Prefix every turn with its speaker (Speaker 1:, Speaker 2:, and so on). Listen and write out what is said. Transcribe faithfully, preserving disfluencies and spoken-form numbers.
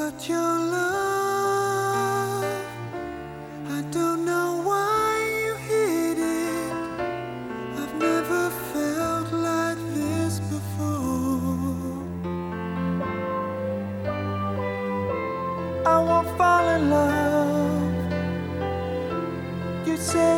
Speaker 1: But your love, I don't know why you hid it. I've never felt like this before. I won't fall in love. You said